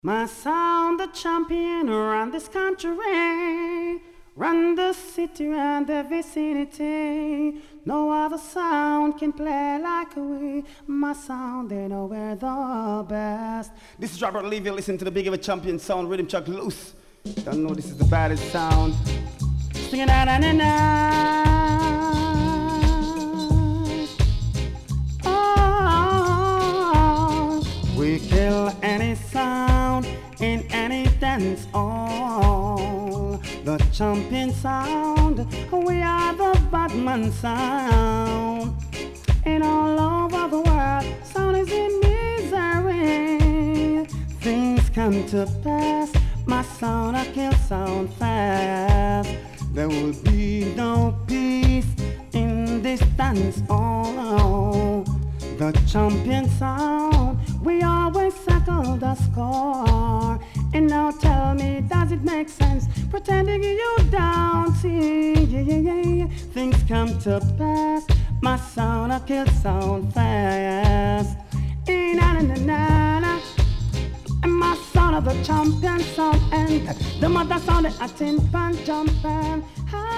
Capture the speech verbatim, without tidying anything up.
My sound, the champion around this country, run the city and the vicinity. No other sound can play like we. My sound, they know we're the best. This is Robert Levy. Listen to the big of a champion sound, rhythm chuck loose. Don't know this is the baddest sound. Singing na na na na. Oh, we kill any sound in any dance hall. The champion sound, we are the Batman sound. And all over the world, sound is in misery. Things come to pass, my sound I kill sound fast. There will be no peace in this dance hall. The champion sound, we always settle the score. And now tell me, does it make sense pretending you don't see? Yeah, yeah, yeah, yeah. Things come to pass, my sound I kill sound fast. Eh, na na na na na. And my sound of the champion sound, and the mother sound a tin pan jumping.